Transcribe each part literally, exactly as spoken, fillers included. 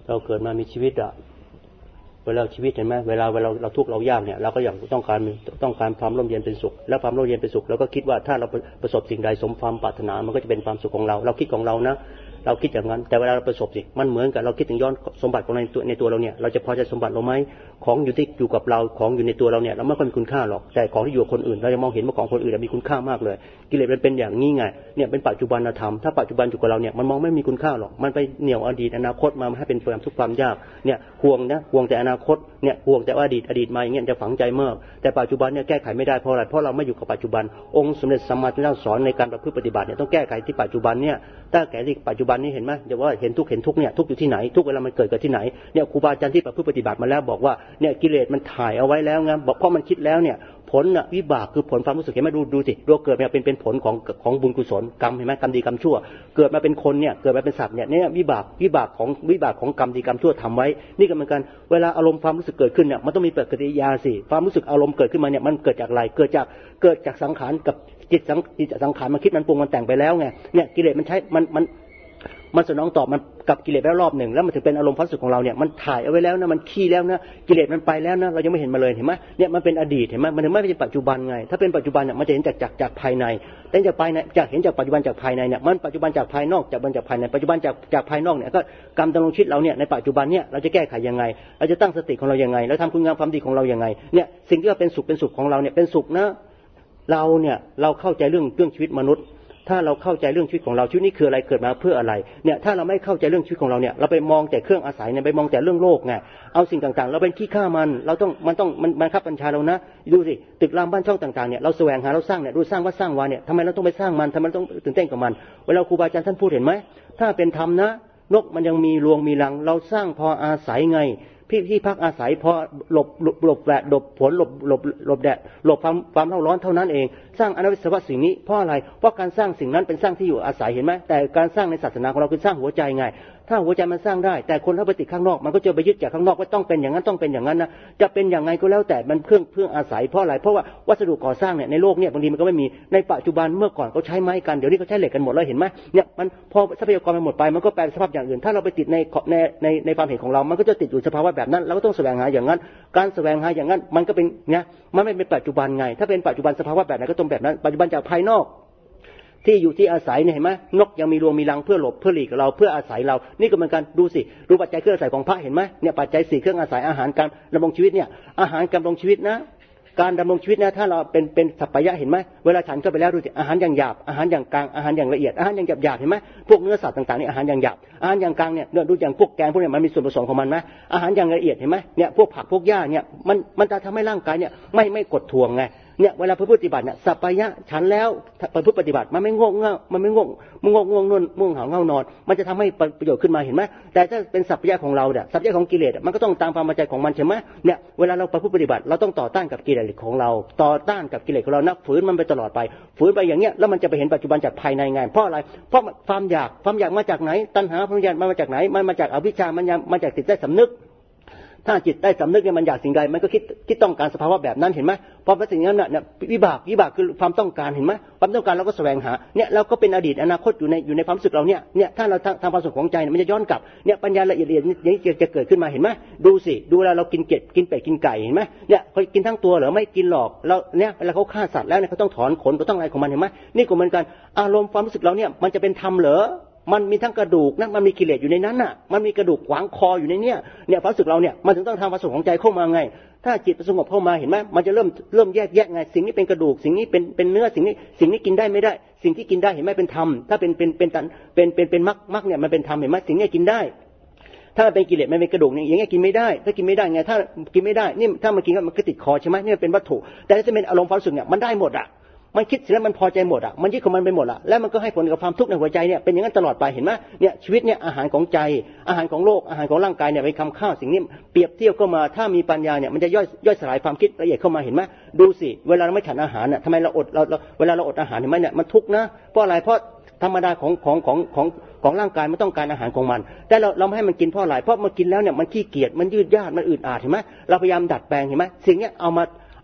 เราเกิดมามีชีวิตอะเวลาชีวิตเห็นไหมเวลาเวลาเราทุกข์เรายากเนี่ยเราก็อยากต้องการต้องการความร่มเย็นเป็นสุขแล้วความร่มเย็นเป็นสุขเราก็คิดว่าถ้าเราประสบสิ่งใดสมความปรารถนามันก็จะเป็นความสุขของเราเราคิดของเรานะเราคิดอย่างนั้นแต่เวลาเราประสบสิมันเหมือนกับเราคิดถึงย้อนสมบัติของในตัวในตัวเราเนี่ยเราจะพอใจสมบัติเราไหมของอยู่ที่อยู่กับเราของอยู่ในตัวเราเนี่ยเราไม่ค่อยมีคุณค่าหรอกแต่ของที่อยู่กับคนอื่นเราจะมองเห็นว่าของคนอื่นมีคุณค่ามากเลยกิเลสมันเป็นอย่างนี้ไงเนี่ยเป็นปัจจุบันธรรมถ้าปัจจุบันอยู่กับเราเนี่ยมันมองไม่มีคุณค่าหรอกมันไปเหนี่ยวอดีตอนาคตมาให้เป็นความทุกข์ความยากเนี่ยห่วงนะห่วงแต่อนาคตเนี่ยห่วงแต่อดีตอดีตมาอย่างเงี้ยจะฝังใจมากแต่ปัจจุบันเนี่ยแก้ไขไม่ได้เพราะอะไรเพราะเราไม่อยู่กับปัจจุบันองค์สมเด็จสัมมาสัมพุทธเจ้าสอนในการประพฤติปฏิบัติเนี่ยต้องแก้ไขที่ปัจจุบันเนี่ยถ้าแก้ที่ปัจจุบันนี้เห็นไหมจะว่าเห็นทุกเห็นทุกเนี่ยทุกอยู่ที่ไหนทุกเวลามันเกิดกับที่ไหนเนี่ยครูบาอาจารย์ที่ประพฤติปฏิบัติมาแล้วบอกว่าเนี่ยกิเลสมันถ่ายเอาไว้แล้วไงบอกเพราะมันคิดแล้วเนี่ยผลน่ะวิบากคือผลความรู้สึกเห็นไหมดูดูสิดวงเกิดมาเป็นเป็นผลของของบุญกุศลกรรมเห็นไหมกรรมดีกรรมชั่วเกิดมาเป็นคนเนี่ยเกิดมาเป็นสัตว์เนี่ยเนี่ยวิบากวิบากของวิบากของกรรมดีกรรมชั่วทำไว้นี่ก็เหมือนกันเวลาอารมณ์ความรู้สึกเกิดขึ้นเนี่ยมันต้องมีปฏิกิริยาสิความรู้สึกอารมณ์เกิดขึ้นมาเนี่ยมันเกิดจากอะไรเกิดจากเกิดจากสังขารกับจิตสังจิตสังขารมันคิดมันปรุงมันแต่งไปแล้วไงเนี่ยกิเลสมันใช้มันมันมันสนองตอบมันกับกิเลสไปแล้วรอบหนึ่งแล้วมันถึงเป็นอารมณ์ความรู้สึกของเราเนี่ยมันถ่ายเอาไว้แล้วนะมันขี้แล้วนะกิเลสมันไปแล้วนะเรายังไม่เห็นมาเลยเห็นไหมเนี่ยมันเป็นอดีตเห็นไหมมันถึงไม่เป็นปัจจุบันไงถ้าเป็นปัจจุบันเนี่ยมันจะเห็นจากจากจากภายในแต่จากภายในจากเห็นจากปัจจุบันจากภายในเนี่ยมันปัจจุบันจากภายนอกจากบันจากภายในปัจจุบันจากจากภายนอกเนี่ยก็กรรมดำรงชีวิตเราเนี่ยในปัจจุบันเนี่ยเราจะแก้ไขยังไงเราจะตั้งสติของเรายังไงแล้วทำคุณงามความดีของเรายังไงเนี่ยสิ่งที่ว่าเป็นสุขเป็นสุขของเราเนี่ยเป็นสุขนะเราเนี่ยเราเข้าใจเรื่องเรื่องชีวิตมนุษย์ถ้าเราเข้าใจเรื่องชีวิตของเราชีวิตนี้คืออะไรเกิดมาเพื่ออะไรเนี่ยถ้าเราไม่เข้าใจเรื่องชีวิตของเราเนี่ยเราไปมองแต่เครื่องอาศัยเนี่ยไปมองแต่เรื่องโลกไงเอาสิ่งต่างๆเราเป็นขี้ข้ามันเราต้องมันต้องมันบังคับบัญชาเรานะดูสิตึกรามบ้านช่องต่างๆเนี่ยเราแสวงหาเราสร้างเนี่ยดูสร้างวัดสร้างวาเนี่ยทำไมเราต้องไปสร้างมันทำไมเราต้องตื่นเต้นกับมันเวลาครูบาอาจารย์ท่านพูดเห็นไหมถ้าเป็นธรรมนะนกมันยังมีรวงมีรังเราสร้างพออาศัยไงพี่ที่พักอาศัยพอหลบหลบหลบแดดหลบฝนหลบหลบหลบแดดหลบความความร้อนเท่านั้นเองสร้างอนัตตวสิ่งนี้เพราะอะไรเพราะการสร้างสิ่งนั้นเป็นสร้างที่อยู่อาศัยเห็นไหมแต่การสร้างในศาสนาของเราคือสร้างหัวใจไงถ้าหัวใจมันสร้างได้แต่คนถ้าไปติดข้างนอกมันก็จะไปยึดจากข้างนอกว่าต้องเป็นอย่างนั้นต้องเป็นอย่างนั้นนะจะเป็นอย่างไงก็แล้วแต่มันเพื่อเพื่ออาศัยเพราะอะไรเพราะว่าวัสดุก่อสร้างเนี่ยในโลกเนี่ยบางทีมันก็ไม่มีในปัจจุบันเมื่อก่อนเขาใช้ไม้กันเดี๋ยวนี้เขาใช้เหล็กกันหมดแล้วเห็นไหมเนี่ยมันพอทรัพยากรมันหมดไปมันก็แปลสภาพอย่างอื่นถ้าเราไปติดในในในในความเห็นของเรามันก็จะติดอยู่สภาวะแบบนั้นเราก็ต้องแสวงหาอย่างนั้นการแสวงหาอย่างนั้นมันก็เป็นเนี่ยมันไม่เป็นปัจจุบันไงถ้าเป็นปัจจุบันสภาวะแบบไหนก็ต้องแบบนั้นปัจจุบันจากภายนอกที่อยู่ที่อาศัยเนี่ยเห็นไหมนกยังมีรวงมีรังเพื่อหลบเพื่อหลีกเราเพื่ออาศัยเรานี่ก็เหมือนกันดูสิดูปัจจัยเครื่องอาศัยของพระเห็นไหมเนี่ยปัจจัยสี่เครื่องอาศัยอาหารการดำรงชีวิตเนี่ยอาหารการดำรงชีวิตนะการดำรงชีวิตนะถ้าเราเป็นเป็นสัพพยะเห็นไหมเวลาฉันเข้าไปแล้วดูสิอาหารอย่างหยาบอาหารอย่างกลางอาหารอย่างละเอียดอาหารอย่างหยาบหยาบเห็นไหมพวกเนื้อสัตว์ต่างๆนี่อาหารอย่างหยาบอาหารอย่างกลางเนี่ยดูอย่างพวกแกงพวกนี้มันมีส่วนผสมของมันไหมอาหารอย่างละเอียดเห็นไหมเนี่ยพวกผักพวกหญ้าเนี่ยมันมันจะทำให้ร่างกายเนี่ยไม่ไม่กดทวงไงเนี่ยเวลาประพฤติปฏิบัติเนี่ยสัพพยะฉันแล้วประพฤติปฏิบัติมันไม่ง่วงเงามันไม่ง่วงมันง่วงง่วงนอนง่วงหาวเงานอนมันจะทำให้ประโยชน์ขึ้นมาเห็นไหมแต่ถ้าเป็นสัพพยะของเราเนี่ยสัพพยะของกิเลสมันก็ต้องตามความพอใจของมันใช่ไหมเนี่ยเวลาเราประพฤติปฏิบัติเราต้องต่อต้านกับกิเลสของเราต่อต้านกับกิเลสของเรานับฝืนมันไปตลอดไปฝืนไปอย่างเงี้ยแล้วมันจะไปเห็นปัจจุบันจากภายในไงเพราะอะไรเพราะความอยากความอยากมาจากไหนตัณหาความอยากมาจากไหนมันมาจากอวิชชามันมาจากจิตใต้สำนึกถ้าจิตได้สำนึกเนี่ยมันอยากสิ่งใดมันก็คิดคิดต้องการสภาวะแบบนั้นเห็นไหมพอเป็นสิ่งนั้นเนี่ยวิบากวิบากคือความต้องการเห็นไหมความต้องการเราก็แสวงหาเนี่ยเราก็เป็นอดีตอนาคตอยู่ในอยู่ในความรู้สึกเราเนี่ยเนี่ยถ้าเราทำความสุขของใจมันจะย้อนกลับเนี่ยปัญญาละเอียดๆนี้จะเกิดขึ้นมาเห็นไหมดูสิดูเวลาเรากินเกล็ดกินเป็ดกินไก่เห็นไหมเนี่ยเขากินทั้งตัวเหรอไม่กินหรอกแล้วเนี่ยเวลาเขาฆ่าสัตว์แล้วเนี่ยเขาต้องถอนขนเขาต้องอะไรของมันเห็นไหมนี่ก็เหมือนกันอารมณ์ความรู้สึกเราเนี่ยมันจะเป็นธรรมเหรอมันมีทั้งกระดูกนะมันมีกิเลสอยู่ในนั้นน่ะมันมีกระดูกขวางคออยู่ในเนี้ยเนี่ยความรู้สึกเราเนี่ยมันถึงต้องทำความสุขของใจเข้ามาไงถ้าจิตสงบเข้ามาเห็นไหมมันจะเริ่มเริ่มแยกแยะไงสิ่งนี้เป็นกระดูกสิ่งนี้เป็นเป็นเนื้อสิ่งนี้สิ่งนี้กินได้ไม่ได้สิ่งที่กินได้เห็นไหมเป็นธรรมถ้าเป็นเป็นเป็นเป็นเป็นเป็นมรรคมรรคเนี่ยมันเป็นธรรมเห็นไหมสิ่งนี้กินได้ถ้าเป็นกิเลสมันเป็นกระดูกเนี่ยอย่างเงี้ยกินไม่ได้ถ้ากินไม่ได้ไงถ้ากินไม่ได้นี่ถ้ามันกินมันก็ติดคอใช่ไหมนี่เป็นวัตถุแต่ถ้าจะเป็นอารมณ์ความรู้สึกเนี่ยมันได้หมดอ่ะมันคิดเสร็จแล้วมันพอใจหมดอ่ะมันยึดของมันไปหมดอ่ะแล้วมันก็ให้ผลกับความทุกข์ในหัวใจเนี่ยเป็นอย่างนั้นตลอดไปเห็นไหมเนี่ยชีวิตเนี่ยอาหารของใจอาหารของโลกอาหารของร่างกายเนี่ยเป็นคำข้าวสิ่งนี้เปรียบเทียบเข้ามาถ้ามีปัญญาเนี่ยมันจะย่อยย่อยสลายความคิดละเอียดเข้ามาเห็นไหมดูสิเวลาเราไม่ฉันอาหารน่ะทำไมเราอดเราเวลาเราอดอาหารเห็นไหมเนี่ยมันทุกข์นะเพราะอะไรเพราะธรรมดาของของของของของร่างกายมันต้องการอาหารของมันแต่เราเราไม่ให้มันกินเพราะอะไรเพราะมันกินแล้วเนี่ยมันขี้เกียจมันยืดยาดมันอืดอาดเห็นไหมเราพยายามดัดแปลงเห็นไหมสิ่งนี้เอามาเอ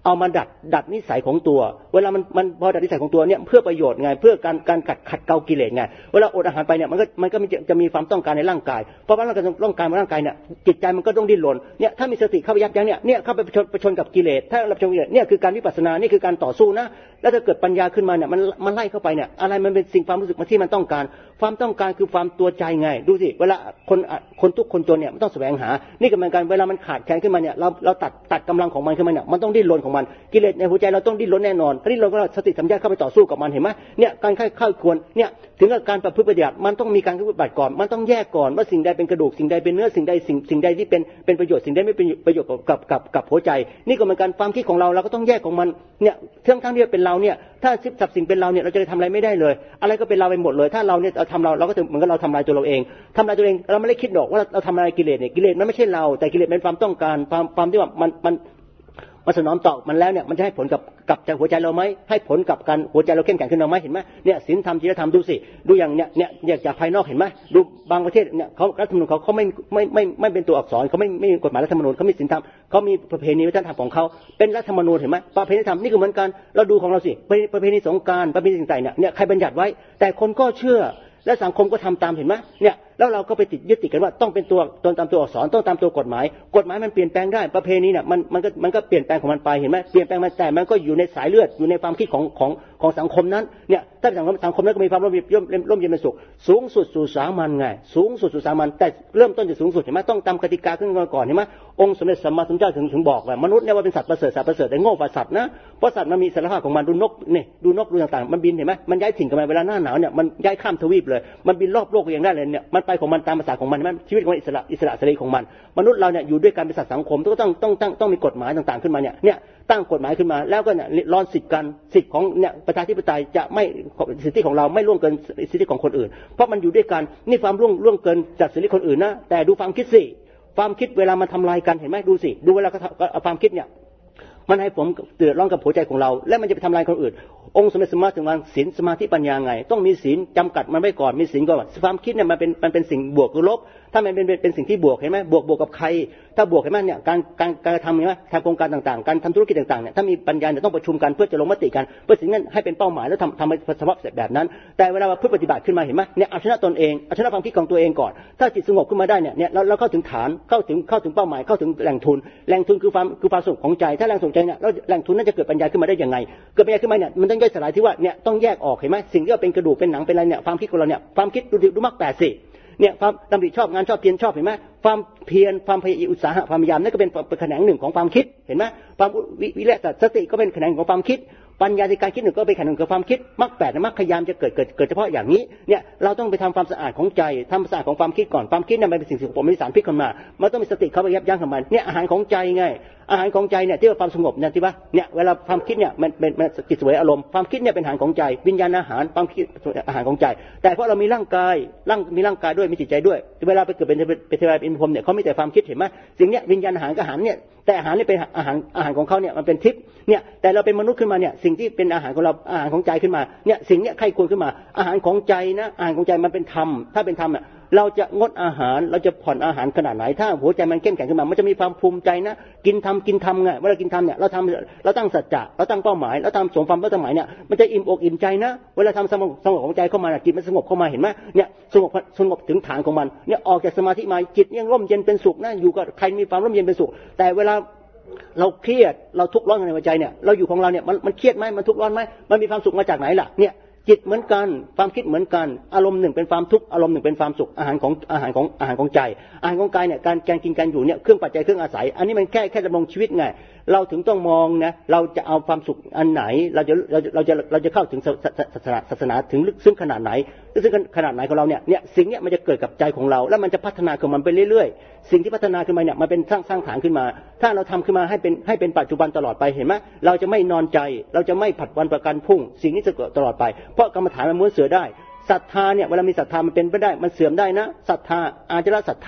เอามาดัดดัดนิสัยของตัวเวลามันมันพอดัดนิสัยของตัวเนี่ยเพื่อประโยชน์ไงเพื่อการการขัดขัดเกลากิเลสไงเวลาอดอาหารไปเนี่ยมันก็มันก็จะมีความต้องการในร่างกายเพราะว่าร่างกายร่างกายร่างกายเนี่ยจิตใจมันก็ต้องดิ้นรนเนี่ยถ้ามีสติเข้าไปยับยั้งเนี่ยเนี่ยเข้าไปประชนประชนกับกิเลสถ้าเราประชนกิเลสเนี่ยคือการวิปัสสนานี่คือการต่อสู้นะแล้วถ้าเกิดปัญญาขึ้นมาเนี่ยมันมันไล่เข้าไปเนี่ยอะไรมันเป็นสิ่งความรู้สึกมันที่มันต้องการความต้องการคือความตัวใจไงดูสิเวลาคนคนทุกคนจนเนี่ยมันต้องแสวงหานี่ก็เหมือนกันเวลามันขาดแคลนขึ้นมาเนี่ยเราเราตัดตัดกำลังของมันขึ้นมาเนี่ยมันต้องดิ้นรนของมันกิเลสในหัวใจเราต้องดิ้นรนแน่นอนถ้าดิ้นรนก็สติสัมปชัญญะเข้าไปต่อสู้กับมันเห็นไหมเนี่ยการค่อยเข้าควรเนี่ยถึงกับการประพฤติปฏิบัติมันต้องมีการปฏิบัติก่อนมันต้องแยกก่อนว่าสิ่งใดเป็นกระดูกสิ่งใดเป็นเนื้อสิ่งใดสิ่งสิ่งใดที่เป็นเป็นประโยชน์สิ่งใดไม่เป็นประโยชน์กับกับกับหัวใจนี่ก็เหมือนกันความคิดของเราเราก็ต้องแยกของมันเนี่ยทั้งทั้งที่เป็นเราเนี่ยถ้าสิบสับสิ่งเป็นเราเนี่ยเราจะทำอะไรไม่ได้เลยอะไรก็เป็นเราไปหมดเลยถ้าเราเนี่ยเราทำเราเราก็เหมือนกับเราทำลายตัวเราเองทำลายตัวเองเราไม่ได้คิดหรอกว่าเราทำลายกิเลสเนี่ยกิเลสมันไม่ใช่เราแต่กิเลสเป็นความต้องการความความที่ว่ามันมันมันสนองตอบมันแล้วเนี่ยมันจะให้ผลกับกับใจหัวใจเราไหมให้ผลกับการหัวใจเราเข้มแข็งขึ้นเราไหมเห็นไหมเนี่ยศีลธรรมจริยธรรมดูสิดูอย่างเนี่ยเนี่ยจากภายนอกเห็นไหมดูบางประเทศเนี่ยเขารัฐธรรมนูญเขาเขาไม่ไม่ไม่ไม่เป็นตัวอักษรเขาไม่ไม่มีกฎหมายรัฐธรรมนูญเขามีศีลธรรมเขามีประเพณีวัฒนธรรมของเขาเป็นรัฐธรรมนูญเห็นไหมประเพณีธรรมนี่ก็เหมือนกันเราดูของเราสิประเพณีสงกรานต์ประเพณีต่างๆเนี่ยเนี่ยใครบัญญัติไว้แต่คนก็เชื่อและสังคมก็ทำตามเห็นไหมเนี่ยแล้วเราก็ไปติดยึดติดกันว่าต้องเป็นตัวตนตามตัวอักษรต้องตามตัวกฎหมายกฎหมายมันเปลี่ยนแปลงได้ประเพณีเนี่ยมันมันก็มันก็เปลี่ยนแปลงของมันไปเห็นไหมเปลี่ยนแปลงมันแต่มันก็อยู่ในสายเลือดอยู่ในความคิดของของของสังคมนั้นเนี่ยถ้าสังคมสังคมนั้นก็มีความร่มเย็นร่มเย็นเป็นสุขสูงสุดสู่สามัญไงสูงสุดสู่สามัญแต่เริ่มต้นจากสูงสุดเห็นไหมต้องตามกติกาขึ้นก่อนเห็นไหมองค์สมเด็จสัมมาสัมพุทธเจ้าถึงถึงบอกว่ามนุษย์เนี่ยว่าเป็นสัตว์ประเสริฐสัตว์ประเสริฐแต่โง่กว่าสัตว์นะเพราะสัตว์มันมีศักยภาพของมันดูนกนี่ดูนกดูต่างๆมันบินเห็นไหมมันย้ายถิ่นกันมาเวลาหน้าหนาวเนี่ยมันย้ายข้ามทวีปเลยมันบินรอบโลกอย่างได้เลยเนี่ยมันไปของมันตามภาษาของมันชีวิตของอิสระอิสระเสรีของมันมนุษย์เราเนี่ยอยู่ด้วยกันเป็นสัตว์สังคมต้องต้องต้องต้องต้องมีกฎหมายต่างๆขึ้นมาเนี่ยเนี่ยตั้งกฎหมายขึ้นมาแล้วก็เนี่ยรอนสิทธิ์กันสิทธิ์ของเนี่ยประชาธิปไตยจะไม่สิทธิของเราไม่ล่วงเกินสิทธิของคนอื่นเพราะมันอยู่ด้วยกันนี่ความล่วงล่วงเกินจากสิทธิคนอื่นนะแต่ดูความคิดสิความคิดเวลามันทำลายกันเห็นไหมดูสิดูเวลาความคิดเนี่ยมันให้ผมเดือดร้อนกับหัวใจของเราและมันจะไปทำลายคนอื่นองค์สมเด็จสมมาถึงวันศีลสมาธิปัญญาไงต้องมีศีลจำกัดมันไว้ก่อนมีศีลก่อนความคิดเนี่ยมันเป็นมันเป็นสิ่งบวกหรือลบถ้ามันเป็นเป็นสิ่งที่บวกเห็นไหมบวกบวกกับใครถ้าบวกเห็นไหมเนี่ยการการการทำเห็นไหมทำโครงการต่างๆการทำธุรกิจต่างๆเนี่ยถ้ามีปัญญาเนี่ยต้องประชุมกันเพื่อจะลงมติกันเพื่อสิ่งนั้นให้เป็นเป้าหมายแล้วทำทำให้สภาพแบบนั้นแต่เวลาเพื่อปฏิบัติขึ้นมาเห็นไหมเนี่ยเอาชนะตนเองเอาชนะความคิดของตัวเองก่อนถ้าจิตสงบขึ้นมาได้เนี่ยเนี่ยเราเราเข้าถึงฐานเข้าถึงเข้าถึงเป้าหมายเข้าถึงแหล่งทุนแหล่งทุนคือความคือความสงบของใจถ้าแหล่งสงบใจเนี่ยแล้วแหล่งทุนนั้นจะเกิดปัญญาขึ้นมาได้ยังไงเกิดปัญญาขึ้นมาเนี่ยมันต้องย่อยสลายที่ว่าเนี่ยต้องแยกออกเห็นไหมสิ่งที่เป็นกระดูกเป็นหนังเป็นอะไรเนี่ยความคิดของเราเนี่ยความคิดดูดูมากแปดสิเนี่ยความดำริชอบงานชอบเพียรชอบเห็นไหมความเพียรความพยายามอุตสาหะความพยายามนั่นก็เป็นแขนงหนึ่งของความคิดเห็นไหมความวิริยะสติก็เป็นแขนงของความคิดปัญญาในการคิดหนึ่งก็เป็นแขนงของความคิดมรรคแปดมรรคพยายามจะเกิดเกิดเกิดเฉพาะอย่างนี้เนี่ยเราต้องไปทำความสะอาดของใจทำความสะอาดของความคิดก่อนความคิดเนี่ยมันเป็นสิ่งสกปรกมีสารพิษเข้ามามันต้องมีสติเข้าไปยับยั้งของมันเนี่ยอาหารของใจไงอาหารของใจเนี่ยที่ว่าความสงบเนี่ยที่ว่าเนี่ยเวลาความคิดเนี่ยมันเป็นจิตสวยอารมณ์ความคิดเนี่ยเป็นอาหารของใจวิญญาณอาหารความคิดอาหารของใจแต่เพราะเรามีร่างกายร่างมีร่างกายด้วยมีจิตใจด้วยเวลาไปเกิดเป็นเป็นเทวดาเป็นพรหมเนี่ยเขามีแต่ความคิดเห็นไหมสิ่งเนี้ยวิญญาณอาหารกับอาหารเนี่ยแต่อาหารนี่เป็นอาหารอาหารของเขาเนี่ยมันเป็นทิพย์เนี่ยแต่เราเป็นมนุษย์ขึ้นมาเนี่ยสิ่งที่เป็นอาหารของเราอาหารของใจขึ้นมาเนี่ยสิ่งเนี้ยใครควรขึ้นมาอาหารของใจนะอาหารของใจมันเป็นธรรมถ้าเป็นธรรมเนี่ยเราจะงดอาหารเราจะผ่อนอาหารขนาดไหนถ้าหัวใจมันเข้มแข็งขึ้นมามันจะมีความภูมิใจนะกินทำกินทำไงเวลากินทำเนี่ยเราทำเราตั้งสัจจะเราตั้งเป้าหมายเราทำสมความเป้าหมายเนี่ยมันจะอิ่มอกอิ่มใจนะเวลาทำสงบสงบของใจเข้ามาจิตมันสงบเข้ามาเห็นไหมเนี่ยสงบสงบถึงฐานของมันเนี่ยออกจากสมาธิมาจิตยังร่มเย็นเป็นสุขนะอยู่กับใครมีความร่มเย็นเป็นสุขแต่เวลาเราเครียดเราทุกข์ร้อนในหัวใจเนี่ยเราอยู่ของเราเนี่ยมันมันเครียดไหมมันทุกข์ร้อนไหมมันมีความสุขมาจากไหนล่ะเนี่ยจิตเหมือนกันความคิดเหมือนกันอารมณ์หนึ่งเป็นความทุกข์อารมณ์หนึ่งเป็นความสุขอาหารของอาหารของอาหารของใจอาหารของกายเนี่ยการการกินการอยู่เนี่ยเครื่องปัจจัยเครื่องอาศัยอันนี้มันแค่แค่ดำรงชีวิตไงเราถึงต้องมองนะเราจะเอาความสุขอันไหนเราจะเราเราจะเราจะเข้าถึงศาสนาศาสนาถึงลึกซึ้งขนาดไหนลึกซึ้งขนาดไหนของเราเนี่ยเนี่ยสิ่งเนี้ยมันจะเกิดกับใจของเราแล้วมันจะพัฒนาของมันไปเรื่อยๆสิ่งที่พัฒนาขึ้นมาเนี่ยมันเป็นสร้างสร้างฐานขึ้นมาถ้าเราทำขึ้นมาให้เป็นให้เป็นปัจจุบันตลอดไปเห็นไหมเราจะไม่นอนใจเราจะไม่ผัดวันประกันพรุ่งสิ่งนี้จะเกิดตลอดไปเพราะกรรมฐานมันม้วนเสือได้ศรัทธาเนี่ยเวลามีศรัทธามันเป็นไปได้มันเสื่อมได้นะศรัทธาอาจจะละศรัทธา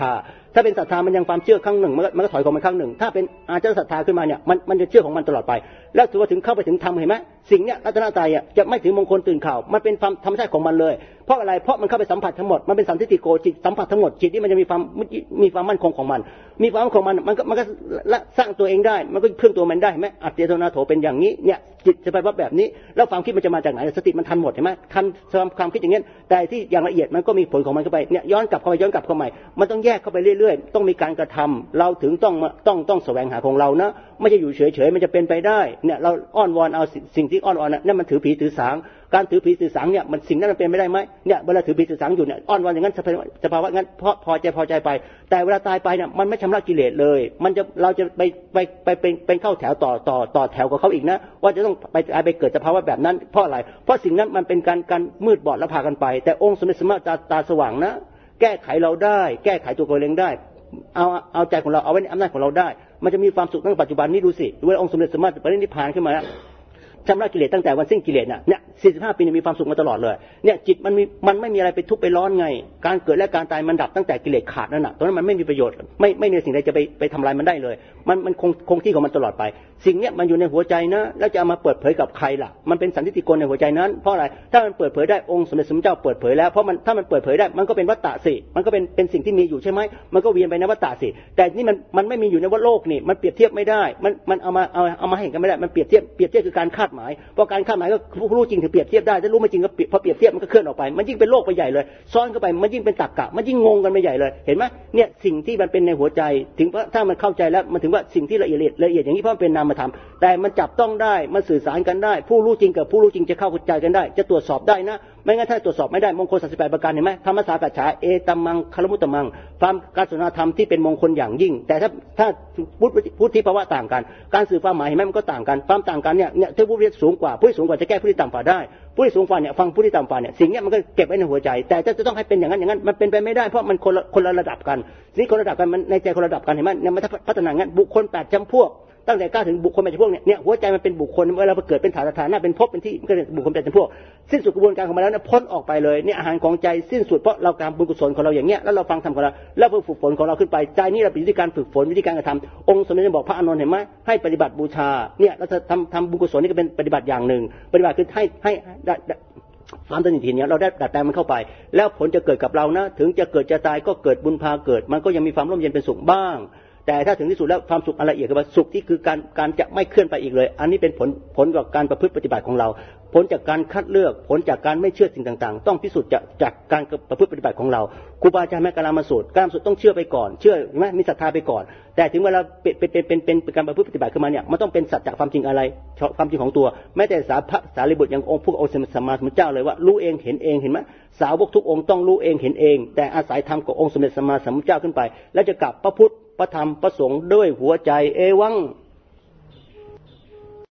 ถ้าเป็นศรัทธามันยังความเชื่อครั้งหนึ่งมันก็ถอยของมันครั้งหนึ่งถ้าเป็นอาจารย์ศรัทธาขึ้นมาเนี่ยมันมันจะเชื่อของมันตลอดไปแล้วถือว่าถึงเข้าไปถึงธรรมเห็นไหมสิ่งเนี้ยรัตนตรัยอ่ะจะไม่ถึงมงคลตื่นข่าวมันเป็นความธรรมชาติของมันเลยเพราะอะไรเพราะมันเข้าไปสัมผัสทั้งหมดมันเป็นสันติโกจิตสัมผัสทั้งหมดจิตนี่มันจะมีความมีความมั่นคงของมันมีความมั่นคงมันมันก็มันก็สร้างตัวเองได้มันก็พึ่งตัวมันได้เห็นไหมอัตเตโทนาโถเป็นอย่างนี้เนี่ยจิตจะไปว่าแบบนี้แล้วความคิดมันจะมาจากไหนสติมันทันหมดเห็นไหมทันความคิดอย่างนี้แต่ที่อย่างละเอียดมันก็มีผลของมันเข้าไปเนี่ยย้อนกลับเข้าไปย้อนกลับเข้าใหม่มันต้องแยกเข้าไปเรื่อยๆต้องมีการกระทำเราถึงต้องต้องต้องแสวงหาของเรานะไม่ใช่อยู่เฉยๆมันจะเป็นไปได้เนี่ยเราอ้อนวอนเอาสิ่งที่อ้อนวอนนั่นมันถือผีถือสางการถือผีถือสางเนี่ยมันสิ่งนั้นมันเป็นไม่ได้ไหมเนี่ยเวลาถือผีถือสางอยู่เนี่ยอ้อนวอนอย่างนั้นสภาวะงั้นเพราะพอใจพอใจไปแต่เวลาตายไปเนี่ยมันไม่ชำระกิเลสเลยมันจะเราจะไปไปไปเป็นเป็นเข้าแถวต่อต่อต่อแถวกับเขาอีกนะว่าจะต้องไปไปเกิดสภาวะแบบนั้นเพราะอะไรเพราะสิ่งนั้นมันเป็นการการมืดบอดแล้วพากันไปแต่องค์สมเด็จสมมาตาตาสว่างนะแก้ไขเราได้แก้ไขตัวเราเองได้เอาเอาใจของเราเอาไว้ในอำนาจของเราได้มันจะมีความสุขตั้งปัจจุบันนี้ดูสิดูว่าองค์สมเด็จสมมาตาปรินิพพานขึ้นมาแล้วชำระกิเลสตั้งแต่วันสิ้นกิเลสน่ะเนี่ยสี่สิบห้าปีมีความสุขมาตลอดเลยเนี่ยจิตมันมีมันไม่มีอะไรไปทุกข์ไปร้อนไงการเกิดและการตายมันดับตั้งแต่กิเลสขาดนั่นน่ะตอนนั้นมันไม่มีประโยชน์ไม่ไม่มีสิ่งใดจะไปไปทำลายมันได้เลยมันมันคงคงที่ของมันตลอดไปสิ่งเนี้ยมันอยู่ในหัวใจนะแล้วจะเอามาเปิดเผยกับใครล่ะมันเป็นสันติโกในหัวใจนั้นเพราะอะไรถ้ามันเปิดเผยได้องค์สมเด็จสมเจ้าเปิดเผยแล้วเพราะมันถ้ามันเปิดเผยได้มันก็เป็นวัฏฏะสิมันก็เป็นเป็นสิ่งที่มีอยู่ใช่ไหมมันก็เวียนไปในวัฏฏะสิแต่นี่มันมันไม่มีอยู่ในวัฏโลกนี่มันเปรียบเทียบไม่ได้มันมันเอามาเอาเอามาให้กันไม่ได้มันเปรียบเทียบเปรียบเทียบคือการคาดหมายเพราะการคาดหมายก็ผู้รู้จริงถึงเปรียบเทียบได้ถ้ารู้ไม่จริงก็พอเปรียบเทียบมันก็เคลื่อนออกไปมันยิ่งเป็นโลกไปใหญ่เลยซ้อนเข้าไปมันยิ่งเป็นตรรกะมันยิ่งงงกันไปใหญ่เลยเห็นไหมเนี่ยสิ่งที่มันเป็นในหัวใจถึงถ้ามันเข้าใจแล้วมันถึงว่าสิ่งที่ละเอียดละเอียดอย่างนี้เพราะมันเป็นนามธรรมแต่มันจับต้องได้มันสื่อสารกันได้ผู้รู้จริงกับผู้รู้จริงจะเข้าใจกันได้จะตรวจสอบได้นะไม่งั้นถ้าตรวจสอบไม่ได้มงคลสามสิบแปดประการเห็นไหมธรรมสากัจฉาเอตัมมังคารมุตตมังความการสนทนาธรรมที่เป็นมงคลอย่างยิ่งแต่ถ้าถ้าพุทธพุทธิภาวะต่างกันการสื่อความหมายเห็นไหมมันก็ต่างกันความต่างกันเนี่ยเนี่ยถ้าผู้ที่สูงกว่าผู้ที่สูงกว่าจะแก้ผู้ที่ต่ำกว่าได้ผู้ที่สูงกว่าเนี่ยฟังผู้ที่ต่ำกว่าเนี่ยสิ่งนี้มันก็เก็บไว้ในหัวใจแต่จะต้องให้เป็นอย่างนั้นอย่างนั้นมันเป็นไปไม่ได้เพราะมันคนละคนละระดับกันนี่คนระดับกันมันในใจคนระดับกันเห็นไหมเนี่ยมันพัฒนางั้นบุคคลแปดจำพวกตั้งแต่ก้าวถึงบุคคลแปดจำพวกเนี่ยเนี่ยหัวใจมันเป็นบุคคลเวลาเกิดเป็นฐานฐานะเป็นภพเป็นที่มันก็เป็นบุคคลแปดจำพวกสิ้นสุดกระบวนการของมันแล้วเนี่ยพ้นออกไปเลยเนี่ยอาหารของใจสิ้นสุดเพราะเราการบุญกุศลของเราอย่างเงี้ยแล้วเราฟังธรรมของเราแล้วเพื่อฝึกฝนของเราขึ้นไปใจนี่เราเป็นวิธีการฝึกฝนวิธีการกระทำองค์สมเด็จบอกพระอานนท์เห็นไหมให้ปฏิบัติบูชาเนี่ยเราจะทำทำบุญกุศลนี่ก็เป็นปฏิบัติอย่างหนึ่งปฏิบัติคือให้ให้ความตนิทีนี้เราได้ดัดแปลงมันเข้าไปแล้วผลจะเกิดกับเรานะถึงจะเกิดจะตายก็เกิดบุญพาเกิดมันก็ยังมีความร่มเย็นเป็นสุขบ้างแต่ถ้าถึงที่สุดแล้วความสุขละเอียดคือว่าสุขที่คือการการจะไม่เคลื่อนไปอีกเลยอันนี้เป็นผลผลจากการประพฤติปฏิบัติของเราผลจากการคัดเลือกผลจากการไม่เชื่อสิ่งต่างๆต้องพิสูจน์จากจากการประพฤติปฏิบัติของเราครูบาอาจารย์แม่กาลามาสูตรกาลามาสูตรต้องเชื่อไปก่อนเชื่อไหมมีศรัทธาไปก่อนแต่ถึงเวลาเป็นเป็นเป็นเป็นเป็นการประพฤติปฏิบัติขึ้นมาเนี่ยมันต้องเป็นสัจจะความจริงอะไรความจริงของตัวแม้แต่สาพระสารีบุตรอย่างองค์พวกองค์สัมมาสัมพุทธเจ้าเลยว่ารู้เองเห็นเองเห็นไหมสาวกทุกองค์ต้องรู้เองเห็นเองแต่อาศัยธรรมขององค์สมเด็จสัมมาสัมพุทธเจ้าขึ้นไปแล้วจะกลับพระพุทธพระธรรมพระสงฆ์ด้วยหัวใจเอวัง